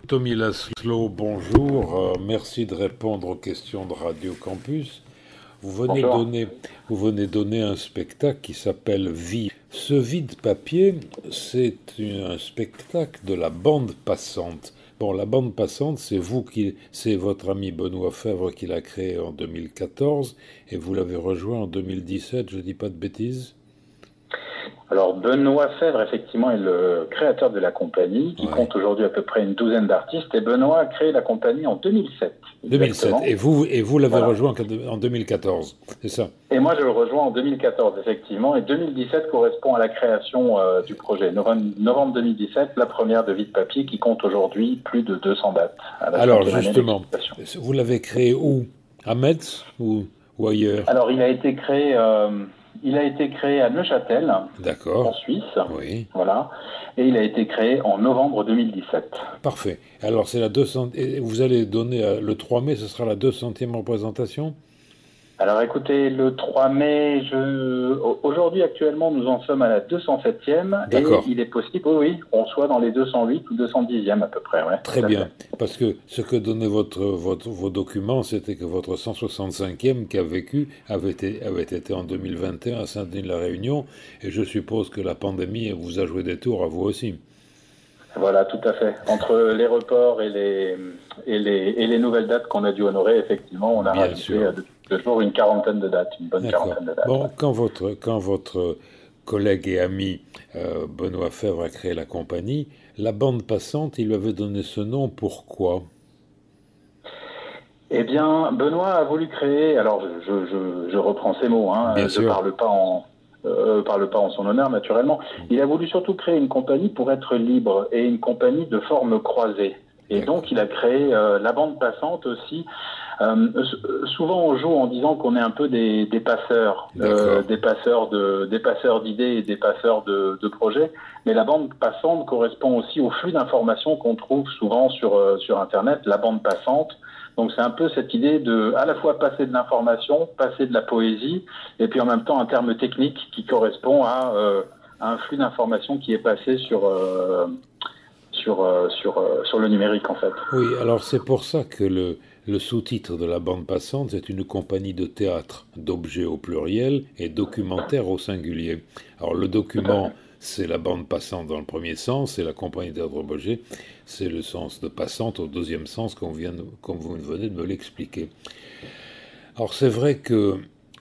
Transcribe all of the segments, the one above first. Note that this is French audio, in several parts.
Tommy Laszlo, bonjour. Merci de répondre aux questions de Radio Campus. Bonjour. Vous venez donner un spectacle qui s'appelle Vie. Ce vide papier, un spectacle de la bande passante. Bon, la bande passante, c'est votre ami Benoît Fèvre qui l'a créé en 2014 et vous l'avez rejoint en 2017, je dis pas de bêtises? Alors Benoît Fèvre, effectivement, est le créateur de la compagnie, qui Ouais. compte aujourd'hui à peu près une douzaine d'artistes. Et Benoît a créé la compagnie en 2007, 2007. exactement. Et vous l'avez Voilà. rejoint en 2014, c'est ça? Et moi, je le rejoins en 2014, effectivement. Et 2017 correspond à la création du projet. Novembre 2017, la première de Vide Papier, qui compte aujourd'hui plus de 200 dates à la Alors cinquième année justement, d'exploitation. vous l'avez créé où? À Metz ou ailleurs? Alors, il a été créé à Neuchâtel, en D'accord. Suisse. Oui. Voilà. Et il a été créé en novembre 2017. Parfait. Alors c'est la 200. Et vous allez donner le 3 mai, ce sera la 200e représentation? Alors écoutez, le 3 mai, aujourd'hui actuellement nous en sommes à la 207e et D'accord. il est possible, oui, oui, qu'on soit dans les 208 ou 210e à peu près, ouais, Très tout à fait. bien. Parce que ce que donnaient vos documents, c'était que votre 165e qui a vécu avait été en 2021 à Saint-Denis-de-la-Réunion. Et je suppose que la pandémie vous a joué des tours à vous aussi. Voilà, tout à fait. Entre les reports et les nouvelles dates qu'on a dû honorer, effectivement, on a Bien rajouté sûr. depuis quelques jours une quarantaine de dates, une bonne D'accord. quarantaine de dates. Ouais. Bon, quand votre collègue et ami Benoît Fèvre a créé la compagnie, la bande passante, il lui avait donné ce nom pourquoi? Eh bien, Benoît a voulu créer, alors je reprends ses mots, Bien hein, je sûr. parle pas en son honneur naturellement. Il a voulu surtout créer une compagnie pour être libre et une compagnie de forme croisée. Et D'accord. donc il a créé la bande passante aussi. Souvent on joue en disant qu'on est un peu des passeurs, D'accord. des passeurs d'idées et des passeurs de projets. Mais la bande passante correspond aussi au flux d'informations qu'on trouve souvent sur Internet. La bande passante. Donc c'est un peu cette idée de à la fois passer de l'information, passer de la poésie, et puis en même temps un terme technique qui correspond à un flux d'informations qui est passé sur le numérique en fait. Oui, alors c'est pour ça que le sous-titre de la bande passante, c'est une compagnie de théâtre, d'objets au pluriel et documentaire au singulier. Alors le Tout à document, fait. c'est la bande passante dans le premier sens, et la compagnie de théâtre d'objets, c'est le sens de passante au deuxième sens, comme vous venez de me l'expliquer. Alors c'est vrai que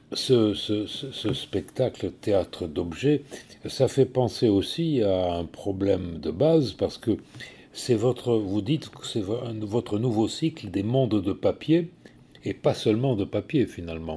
ce spectacle théâtre d'objets, ça fait penser aussi à un problème de base, parce que vous dites que c'est votre nouveau cycle des mondes de papier, et pas seulement de papier finalement.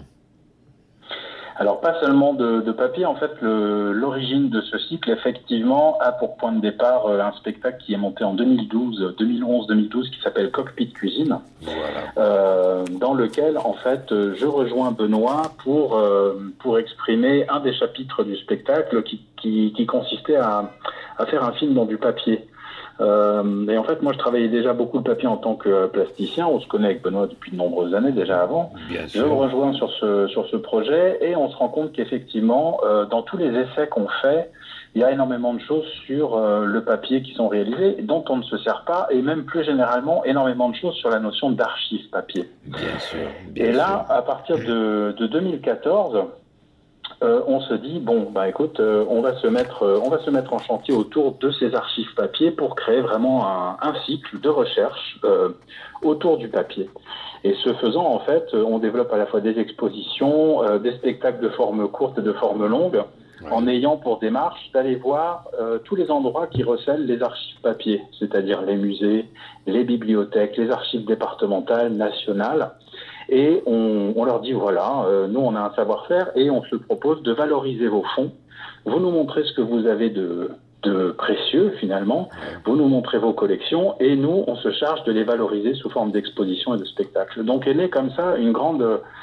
Alors pas seulement de papier, en fait l'origine de ce cycle effectivement a pour point de départ un spectacle qui est monté en 2011-2012 qui s'appelle Cockpit Cuisine, Voilà. dans lequel en fait je rejoins Benoît pour exprimer un des chapitres du spectacle qui consistait à faire un film dans du papier. Et en fait, moi, je travaillais déjà beaucoup le papier en tant que plasticien. On se connaît avec Benoît depuis de nombreuses années déjà avant. Bien Je le sûr. rejoins sur ce projet et on se rend compte qu'effectivement, dans tous les essais qu'on fait, il y a énormément de choses sur le papier qui sont réalisées, dont on ne se sert pas, et même plus généralement, énormément de choses sur la notion d'archive papier. Bien sûr. Et Bien sûr. là, à partir de 2014, on se dit bon bah écoute on va se mettre en chantier autour de ces archives papier pour créer vraiment un cycle de recherche autour du papier. Et ce faisant en fait on développe à la fois des expositions, des spectacles de forme courte et de forme longue, en Oui. ayant pour démarche d'aller voir tous les endroits qui recèlent les archives papier, c'est-à-dire les musées, les bibliothèques, les archives départementales, nationales. Et on leur dit voilà, nous on a un savoir-faire et on se propose de valoriser vos fonds. Vous nous montrez ce que vous avez de précieux finalement, Oui. vous nous montrez vos collections et nous on se charge de les valoriser sous forme d'exposition et de spectacle. Donc elle est comme ça une grande,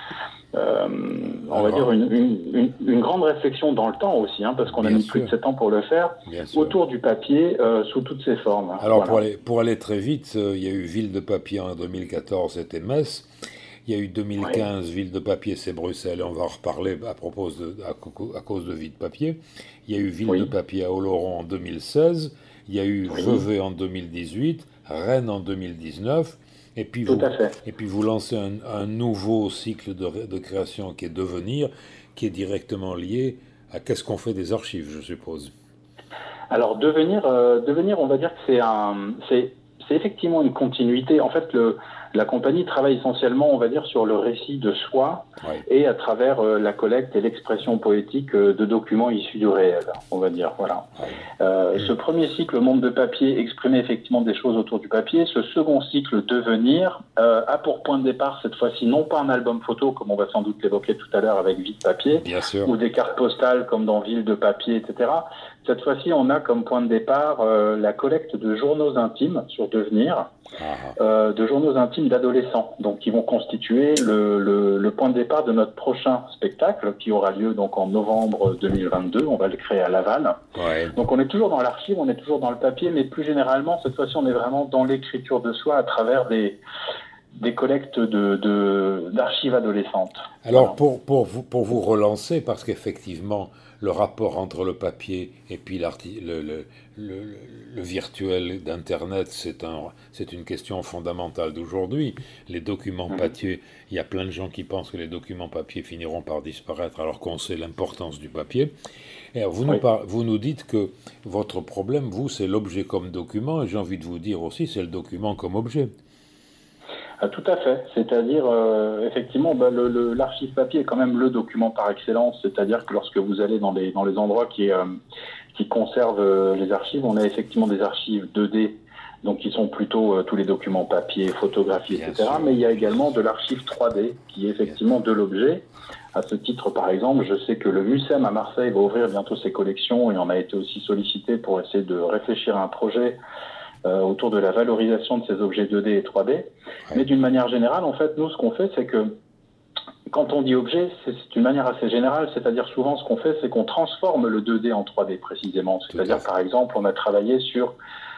on Un va dire grand. une grande réflexion dans le temps aussi, parce qu'on a Bien mis plus de sûr. 7 ans pour le faire, Bien sûr. autour du papier sous toutes ses formes. Alors Voilà. pour aller très vite, il y a eu Ville de papier en 2014, c'était Metz. Il y a eu Oui, 2015, Ville de papier, c'est Bruxelles, et on va en reparler à cause de Ville de papier. Il y a eu Ville de oui, papier à Oloron en 2016, Il y a eu Vevey en 2018, Rennes en 2019, et puis vous lancez un nouveau cycle de création qui est Devenir, qui est directement lié à qu'est-ce qu'on fait des archives, je suppose. Alors devenir, on va dire que c'est effectivement une continuité. En fait, la compagnie travaille essentiellement, on va dire, sur le récit de soi et à travers la collecte et l'expression poétique de documents issus du réel, on va dire. Voilà. Ce premier cycle, Monde de papier, exprimait effectivement des choses autour du papier. Ce second cycle, Devenir, a pour point de départ cette fois-ci non pas un album photo, comme on va sans doute l'évoquer tout à l'heure avec Vie de papier, ou des cartes postales comme dans Ville de papier, etc. Cette fois-ci, on a comme point de départ la collecte de journaux intimes sur Devenir, de journaux intimes d'adolescents, donc qui vont constituer le point de départ de notre prochain spectacle qui aura lieu donc en novembre 2022. On va le créer à Laval. Ouais. Donc on est toujours dans l'archive, on est toujours dans le papier, mais plus généralement, cette fois-ci, on est vraiment dans l'écriture de soi à travers des collectes d'archives adolescentes. Alors, pour vous relancer, parce qu'effectivement, le rapport entre le papier et puis le virtuel d'Internet, c'est une question fondamentale d'aujourd'hui. Les documents papier, il y a plein de gens qui pensent que les documents papier finiront par disparaître alors qu'on sait l'importance du papier. Et alors, vous nous dites que votre problème, vous, c'est l'objet comme document, et j'ai envie de vous dire aussi, c'est le document comme objet. Ah, tout à fait. C'est-à-dire, effectivement, l'archive papier est quand même le document par excellence. C'est-à-dire que lorsque vous allez dans les endroits qui conservent les archives, on a effectivement des archives 2D, donc qui sont plutôt tous les documents papier, photographies, etc. Mais il y a également de l'archive 3D, qui est effectivement de l'objet. À ce titre, par exemple, je sais que le MUSEM à Marseille va ouvrir bientôt ses collections et on a été aussi sollicité pour essayer de réfléchir à un projet autour de la valorisation de ces objets 2D et 3D. Ouais. Mais d'une manière générale, en fait, nous, ce qu'on fait, c'est que quand on dit objet, c'est une manière assez générale, c'est-à-dire souvent, ce qu'on fait, c'est qu'on transforme le 2D en 3D précisément. C'est-à-dire, par exemple, on a travaillé sur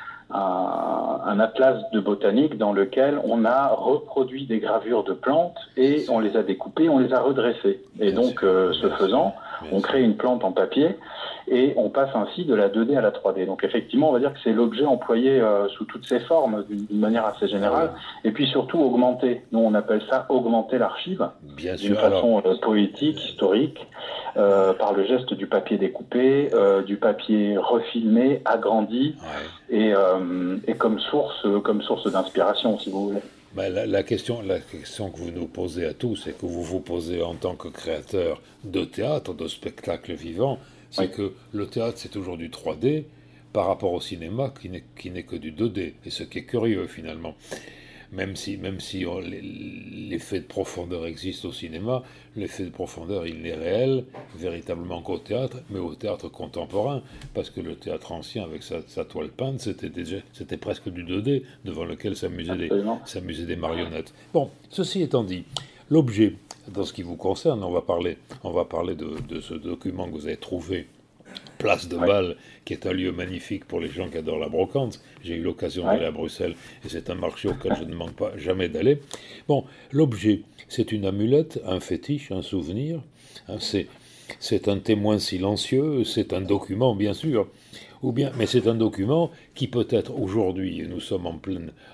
un atlas de botanique dans lequel on a reproduit des gravures de plantes et on les a découpées, on les a redressées. Et donc, ce faisant, on crée une plante en papier et on passe ainsi de la 2D à la 3D. Donc effectivement, on va dire que c'est l'objet employé sous toutes ses formes, d'une manière assez générale, et puis surtout augmenter. Nous, on appelle ça augmenter l'archive, d'une façon poétique, historique, par le geste du papier découpé, du papier refilmé, agrandi, et comme source d'inspiration, si vous voulez. Ben, la question que vous nous posez à tous et que vous vous posez en tant que créateur de théâtre, de spectacle vivant, c'est que le théâtre, c'est toujours du 3D par rapport au cinéma qui n'est que du 2D. Et ce qui est curieux, finalement. Même si l'effet de profondeur existe au cinéma, l'effet de profondeur, il n'est réel, véritablement qu'au théâtre, mais au théâtre contemporain, parce que le théâtre ancien, avec sa toile peinte, c'était presque du 2D, devant lequel s'amusaient des marionnettes. Bon, ceci étant dit, l'objet, dans ce qui vous concerne, on va parler de ce document que vous avez trouvé, Place de Bâle, qui est un lieu magnifique pour les gens qui adorent la brocante. J'ai eu l'occasion d'aller à Bruxelles et c'est un marché auquel je ne manque pas jamais d'aller. Bon, l'objet, c'est une amulette, un fétiche, un souvenir. Hein, c'est un témoin silencieux, c'est un document, bien sûr. Mais c'est un document qui peut être aujourd'hui, et nous sommes en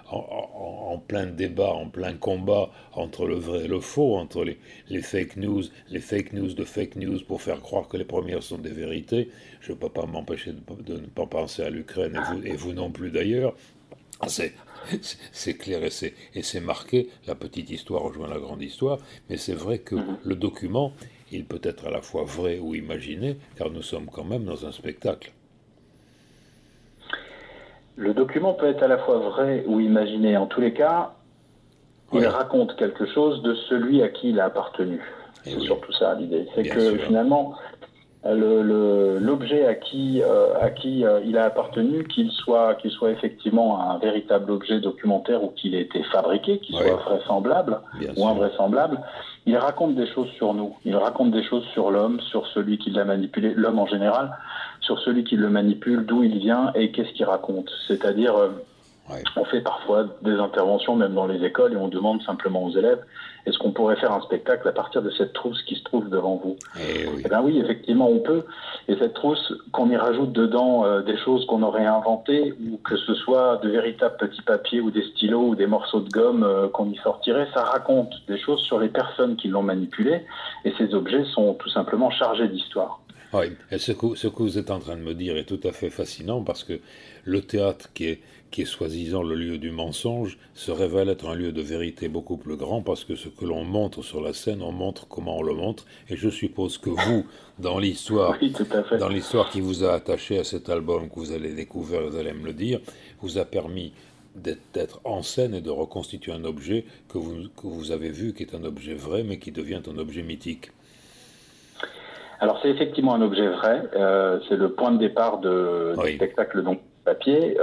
plein débat, en plein combat entre le vrai et le faux, entre les fake news de fake news pour faire croire que les premières sont des vérités. Je ne peux pas m'empêcher de ne pas penser à l'Ukraine, et vous non plus d'ailleurs. C'est clair et c'est marqué, la petite histoire rejoint la grande histoire, mais c'est vrai que le document, il peut être à la fois vrai ou imaginé, car nous sommes quand même dans un spectacle. Le document peut être à la fois vrai ou imaginé. En tous les cas, il raconte quelque chose de celui à qui il a appartenu. C'est surtout ça l'idée. C'est que finalement, l'objet à qui il a appartenu, qu'il soit effectivement un véritable objet documentaire ou qu'il ait été fabriqué, qu'il soit vraisemblable ou invraisemblable, il raconte des choses sur nous. Il raconte des choses sur l'homme, sur celui qui l'a manipulé, l'homme en général, sur celui qui le manipule, d'où il vient et qu'est-ce qu'il raconte. C'est-à-dire, Ouais. On fait parfois des interventions même dans les écoles et on demande simplement aux élèves, est-ce qu'on pourrait faire un spectacle à partir de cette trousse qui se trouve devant vous? Eh oui. Eh bien oui, effectivement, on peut. Et cette trousse, qu'on y rajoute dedans des choses qu'on aurait inventées, ou que ce soit de véritables petits papiers ou des stylos ou des morceaux de gomme qu'on y sortirait, ça raconte des choses sur les personnes qui l'ont manipulé. Et ces objets sont tout simplement chargés d'histoire. Oui, et ce que vous êtes en train de me dire est tout à fait fascinant parce que le théâtre qui est soi-disant le lieu du mensonge se révèle être un lieu de vérité beaucoup plus grand parce que ce que l'on montre sur la scène, on montre comment on le montre. Et je suppose que vous, Oui, tout à fait. dans l'histoire qui vous a attaché à cet album que vous allez découvrir, vous allez me le dire, vous a permis d'être en scène et de reconstituer un objet que vous avez vu, qui est un objet vrai, mais qui devient un objet mythique. Alors c'est effectivement un objet vrai, c'est le point de départ du Oui, spectacle donc papier.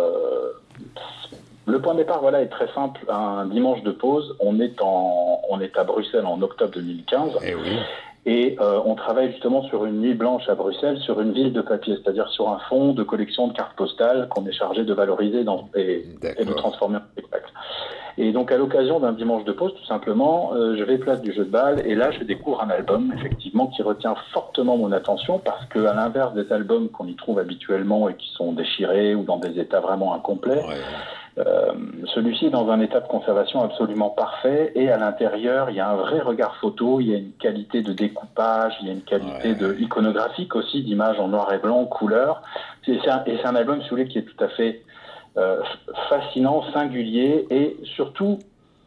Le point de départ voilà est très simple. Un dimanche de pause, on est à Bruxelles en octobre 2015 eh oui, et on travaille justement sur une nuit blanche à Bruxelles sur une ville de papier, c'est-à-dire sur un fonds de collection de cartes postales qu'on est chargé de valoriser et de d'accord. transformer en spectacle. Et donc à l'occasion d'un dimanche de pause, tout simplement, je vais place du jeu de balle et là je découvre un album effectivement qui retient fortement mon attention parce que à l'inverse des albums qu'on y trouve habituellement et qui sont déchirés ou dans des états vraiment incomplets, Ouais, celui-ci est dans un état de conservation absolument parfait et à l'intérieur il y a un vrai regard photo, il y a une qualité de découpage, il y a une qualité de ouais, iconographique aussi d'images en noir et blanc, couleur. Et c'est un album, si vous voulez, qui est tout à fait euh, fascinant, singulier et surtout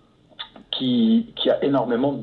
qui a énormément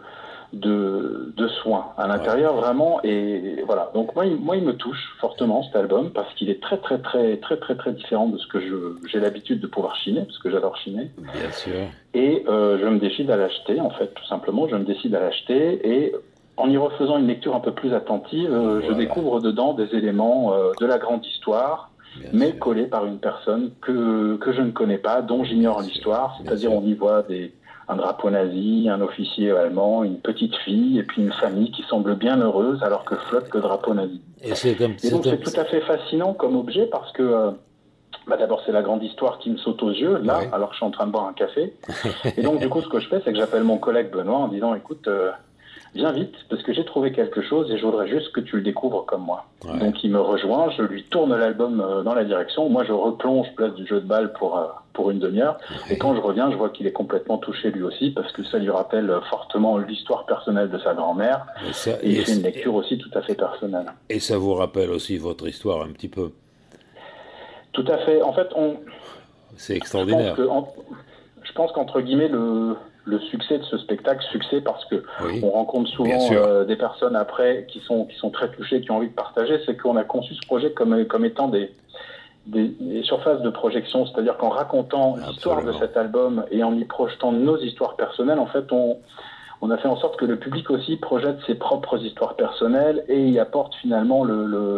de soins à ouais. l'intérieur vraiment et voilà donc moi il me touche fortement cet album parce qu'il est très différent de ce que j'ai l'habitude de pouvoir chiner parce que j'adore chiner Bien sûr. et je me décide à l'acheter en fait tout simplement je me décide à l'acheter et en y refaisant une lecture un peu plus attentive je Voilà, découvre dedans des éléments de la grande histoire bien mais sûr, collés par une personne que je ne connais pas, dont bien j'ignore sûr, l'histoire, bien c'est-à-dire sûr. on y voit un drapeau nazi, un officier allemand, une petite fille, et puis une famille qui semble bien heureuse alors que flotte le drapeau nazi. Et Et donc c'est tout à fait fascinant comme objet parce que d'abord c'est la grande histoire qui me saute aux yeux, là, ouais. alors que je suis en train de boire un café. Et donc du coup ce que je fais, c'est que j'appelle mon collègue Benoît en disant, écoute, viens vite, parce que j'ai trouvé quelque chose et je voudrais juste que tu le découvres comme moi. Ouais. Donc il me rejoint, je lui tourne l'album dans la direction, moi je replonge place du jeu de balle pour une demi-heure, et quand Ouais. je reviens, je vois qu'il est complètement touché lui aussi, parce que ça lui rappelle fortement l'histoire personnelle de sa grand-mère, Et ça, et il fait une lecture aussi tout à fait personnelle. et ça vous rappelle aussi votre histoire un petit peu. Tout à fait, en fait, C'est je pense extraordinaire. que je pense qu'entre guillemets, le succès de ce spectacle, succès parce que Oui, on rencontre bien souvent sûr. des personnes après qui sont très touchées, qui ont envie de partager, c'est qu'on a conçu ce projet comme étant des surfaces de projection, c'est-à-dire qu'en racontant l'histoire de Absolument. cet album et en y projetant nos histoires personnelles, en fait, on a fait en sorte que le public aussi projette ses propres histoires personnelles et y apporte finalement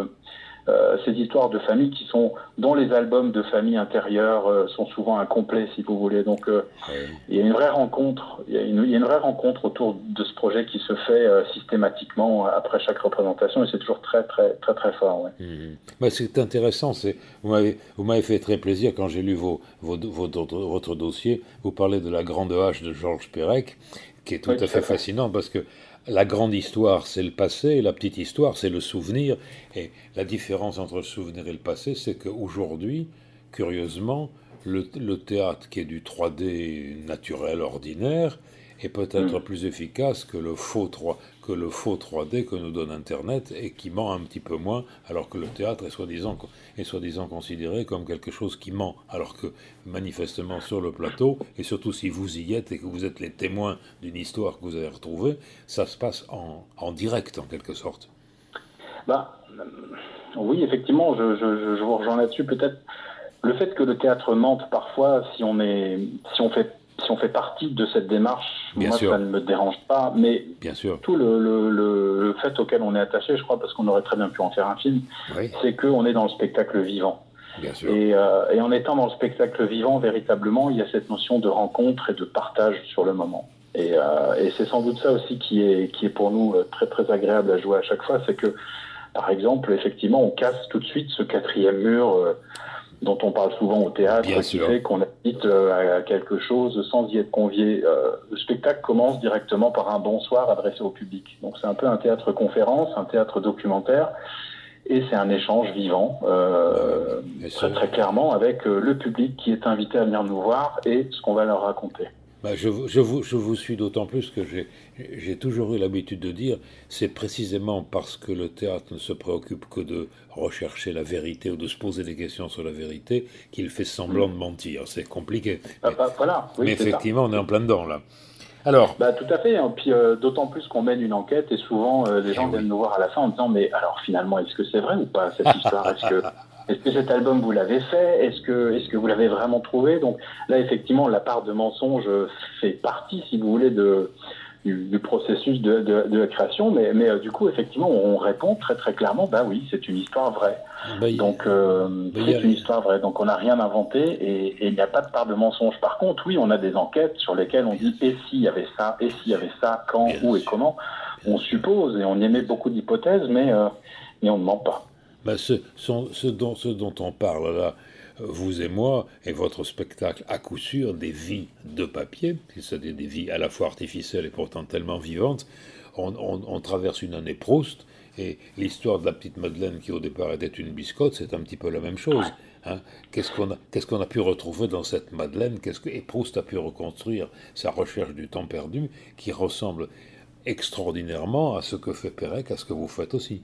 ces histoires de famille qui sont, dont les albums de famille intérieure sont souvent incomplets, si vous voulez. Donc, Oui. il y a une vraie rencontre, il y a une vraie rencontre autour de ce projet qui se fait systématiquement après chaque représentation et c'est toujours très fort. Ouais. Mhm. Mais c'est intéressant. Vous m'avez fait très plaisir quand j'ai lu votre dossier. Vous parlez de la grande hache de Georges Perec, qui est tout Oui, à tout fait à fait. fascinant parce que la grande histoire, c'est le passé, et la petite histoire, c'est le souvenir. Et la différence entre le souvenir et le passé, c'est qu'aujourd'hui, curieusement, le théâtre qui est du 3D naturel ordinaire est peut-être Mm. plus efficace que que le faux 3D que nous donne Internet et qui ment un petit peu moins, alors que le théâtre est soi-disant considéré comme quelque chose qui ment, alors que manifestement sur le plateau, et surtout si vous y êtes et que vous êtes les témoins d'une histoire que vous avez retrouvée, ça se passe en direct en quelque sorte. Bah, oui, effectivement, je vous rejoins là-dessus. Peut-être le fait que le théâtre mente parfois, si on fait partie de cette démarche, Bien moi ça sûr, ne me dérange pas. Mais bien sûr, tout le fait auquel on est attaché, je crois, parce qu'on aurait très bien pu en faire un film, oui, c'est qu'on est dans le spectacle vivant. bien sûr. Et en étant dans le spectacle vivant, véritablement, il y a cette notion de rencontre et de partage sur le moment. Et c'est sans doute ça aussi qui est pour nous très agréable à jouer à chaque fois, c'est que, par exemple, effectivement, on casse tout de suite ce quatrième mur dont on parle souvent au théâtre, Bien qui sûr. fait qu'on assiste à quelque chose sans y être convié. Le spectacle commence directement par un bonsoir adressé au public. Donc c'est un peu un théâtre-conférence, un théâtre documentaire, et c'est un échange vivant, très très clairement, avec le public qui est invité à venir nous voir et ce qu'on va leur raconter. Je vous suis d'autant plus que j'ai toujours eu l'habitude de dire, c'est précisément parce que le théâtre ne se préoccupe que de rechercher la vérité ou de se poser des questions sur la vérité qu'il fait semblant de mentir. C'est compliqué. Voilà, oui, Mais c'est ça. effectivement, on est en plein dedans là. Alors, Bah, tout à fait. Hein. Puis d'autant plus qu'on mène une enquête et souvent les eh gens viennent oui, nous voir à la fin en disant mais alors finalement est-ce que c'est vrai ou pas cette histoire? Est-ce que cet album vous l'avez fait? Est-ce que vous l'avez vraiment trouvé? Donc là effectivement la part de mensonge fait partie si vous voulez du processus de la création, mais du coup effectivement on répond très très clairement bah oui c'est une histoire vraie. ben, Donc il y c'est a- une histoire vraie, donc on n'a rien inventé et il n'y a pas de part de mensonge. Par contre, oui, on a des enquêtes sur lesquelles on dit et s'il y avait ça, et s'il y avait ça, quand, bien où et sûr, comment. bien On sûr. suppose et on émet beaucoup d'hypothèses, mais on ne ment pas. Ben, ce dont on parle là, vous et moi, et votre spectacle, à coup sûr, des vies de papier, c'est-à-dire des vies à la fois artificielles et pourtant tellement vivantes, on traverse une année Proust, et l'histoire de la petite Madeleine qui au départ était une biscotte, c'est un petit peu la même chose. Hein. Qu'est-ce qu'on a pu retrouver dans cette Madeleine? Et Proust a pu reconstruire sa recherche du temps perdu, qui ressemble extraordinairement à ce que fait Pérec, à ce que vous faites aussi.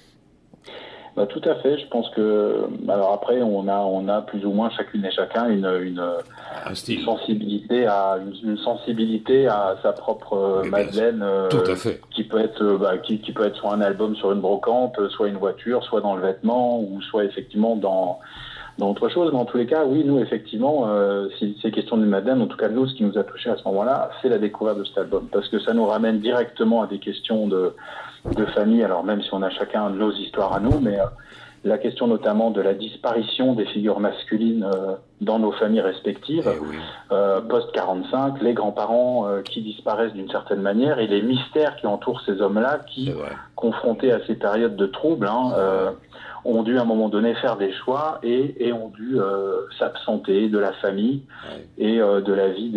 Bah, tout à fait. Je pense que alors après on a plus ou moins chacune et chacun Un une style. sensibilité une sensibilité à sa propre Mais bien sûr. Madeleine Tout à fait. qui peut être qui peut être soit un album sur une brocante, soit une voiture, soit dans le vêtement ou soit effectivement dans autre chose. Mais en tous les cas, oui, nous effectivement, si c'est question d'une Madeleine, en tout cas nous, ce qui nous a touché à ce moment-là, c'est la découverte de cet album parce que ça nous ramène directement à des questions de famille. Alors même si on a chacun nos histoires à nous, mais la question notamment de la disparition des figures masculines dans nos familles respectives, Eh oui, post-45, les grands-parents qui disparaissent d'une certaine manière et les mystères qui entourent ces hommes-là c'est qui, vrai. confrontés à ces périodes de troubles, ont dû à un moment donné faire des choix et ont dû s'absenter de la famille Ouais. et de la vie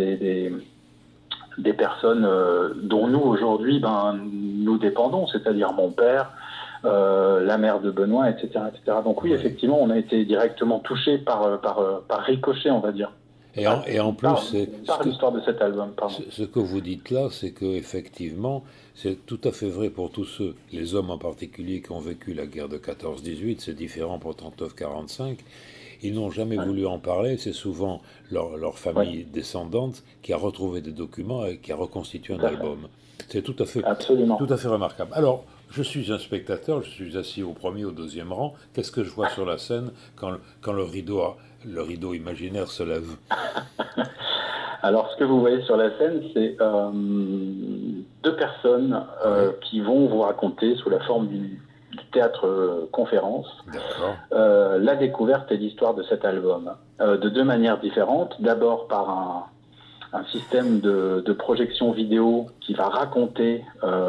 des personnes dont nous aujourd'hui nous dépendons, c'est-à-dire mon père, la mère de Benoît, etc., etc. Donc oui, Ouais. effectivement, on a été directement touché par ricochet, on va dire, Et en plus, par l'histoire de cet album. Pardon. ce que vous dites là, c'est que effectivement, c'est tout à fait vrai pour tous ceux, les hommes en particulier, qui ont vécu la guerre de 14-18, c'est différent pour 39-45. Ils n'ont jamais Ouais. voulu en parler, c'est souvent leur Ouais, famille descendante qui a retrouvé des documents et qui a reconstitué un tout à fait. album. C'est tout Absolument. à fait remarquable. Alors, je suis un spectateur, je suis assis au premier, au deuxième rang. Qu'est-ce que je vois sur la scène quand le rideau imaginaire se lève? Alors, ce que vous voyez sur la scène, c'est deux personnes Oui, qui vont vous raconter, sous la forme du théâtre-conférence, d'accord. la découverte et l'histoire de cet album. De deux manières différentes. D'abord par un système de projection vidéo qui va raconter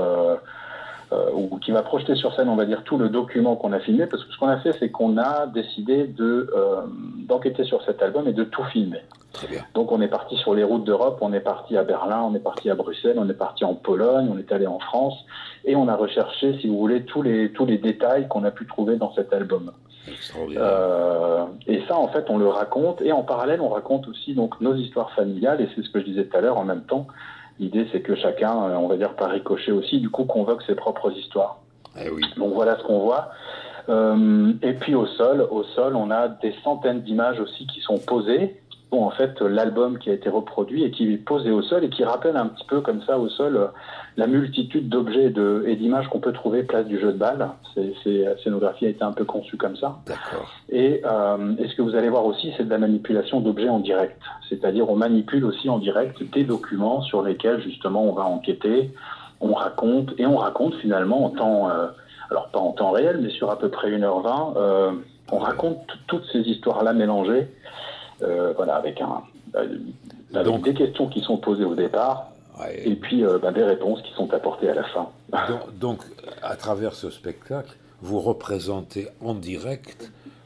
ou qui va projeter sur scène, on va dire, tout le document qu'on a filmé, parce que ce qu'on a fait, c'est qu'on a décidé d'enquêter sur cet album et de tout filmer. Très bien. Donc on est parti sur les routes d'Europe, on est parti à Berlin, on est parti à Bruxelles, on est parti en Pologne, on est allé en France, et on a recherché, si vous voulez, tous les détails qu'on a pu trouver dans cet album. Extraordinaire. Et ça, en fait, on le raconte, et en parallèle, on raconte aussi donc nos histoires familiales, et c'est ce que je disais tout à l'heure, en même temps, l'idée c'est que chacun, on va dire par ricochet aussi, du coup, convoque ses propres histoires. Eh oui. Donc voilà ce qu'on voit. Et puis au sol, on a des centaines d'images aussi qui sont posées. Bon, en fait, l'album qui a été reproduit et qui est posé au sol et qui rappelle un petit peu comme ça au sol la multitude d'objets et d'images qu'on peut trouver place du jeu de balle. La scénographie a été un peu conçue comme ça. D'accord. Et ce que vous allez voir aussi, c'est de la manipulation d'objets en direct. C'est-à-dire on manipule aussi en direct des documents sur lesquels justement on va enquêter, on raconte finalement en temps, alors pas en temps réel, mais sur à peu près 1h20, on raconte toutes ces histoires-là mélangées, voilà, avec Donc, des questions qui sont posées au départ, ouais, et puis des réponses qui sont apportées à la fin. donc, à travers ce spectacle, vous représentez en direct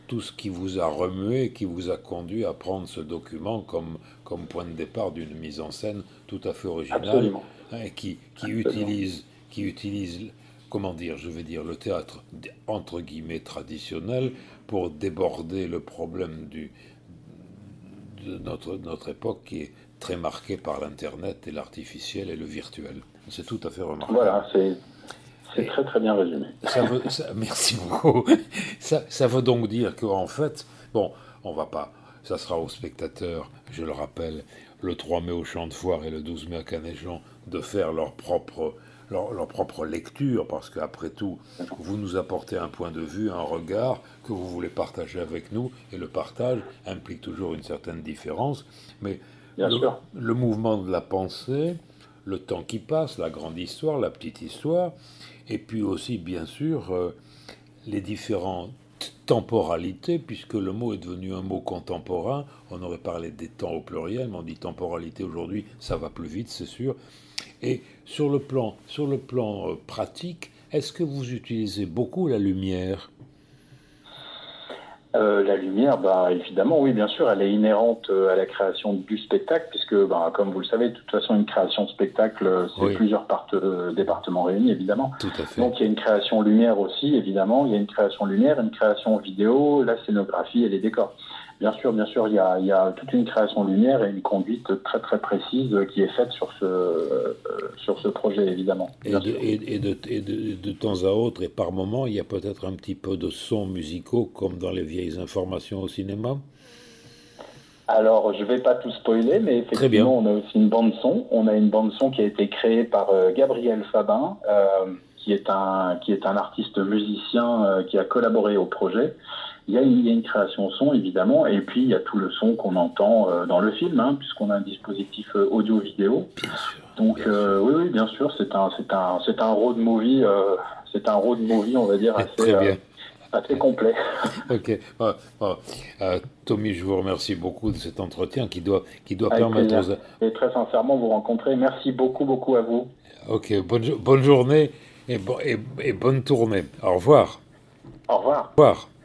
tout ce qui vous a remué, qui vous a conduit à prendre ce document comme point de départ d'une mise en scène tout à fait originale, hein, qui utilise, comment dire, je vais dire, le théâtre entre guillemets traditionnel pour déborder le problème de notre époque qui est très marquée par l'Internet et l'artificiel et le virtuel. C'est tout à fait remarquable. Voilà, c'est très très bien résumé. Merci beaucoup. Ça veut donc dire qu'en fait, bon, on va pas, ça sera aux spectateurs, je le rappelle, le 3 mai au Champ de Foire et le 12 mai à Canet-Jean, de faire leur propre lecture, parce qu'après tout, vous nous apportez un point de vue, un regard que vous voulez partager avec nous, et le partage implique toujours une certaine différence, mais le mouvement de la pensée, le temps qui passe, la grande histoire, la petite histoire, et puis aussi, bien sûr, les différentes temporalités, puisque le mot est devenu un mot contemporain. On aurait parlé des temps au pluriel, mais on dit temporalité aujourd'hui, ça va plus vite, c'est sûr. Et sur le plan pratique, est-ce que vous utilisez beaucoup la lumière ? La lumière, évidemment, oui, bien sûr, elle est inhérente à la création du spectacle, puisque, comme vous le savez, de toute façon, une création de spectacle, c'est plusieurs départements réunis, évidemment. Tout à fait. Donc, il y a une création lumière aussi, évidemment. Il y a une création lumière, une création vidéo, la scénographie et les décors. Bien sûr, il y a toute une création lumière et une conduite très très précise qui est faite sur ce projet, évidemment. Et de temps à autre et par moment, il y a peut-être un petit peu de sons musicaux comme dans les vieilles informations au cinéma. Alors, je ne vais pas tout spoiler, mais effectivement, on a aussi une bande-son. On a une bande-son qui a été créée par Gabriel Fabin, qui est un artiste musicien qui a collaboré au projet. Il y a une création son, évidemment, et puis il y a tout le son qu'on entend dans le film, puisqu'on a un dispositif audio-vidéo. Donc, oui, bien sûr, c'est un road movie, on va dire, assez complet. Ok. Tommy, je vous remercie beaucoup de cet entretien qui doit permettre Et très sincèrement, vous rencontrer. Merci beaucoup, beaucoup à vous. Ok, bonne journée et bonne tournée. Au revoir. Au revoir. Au revoir.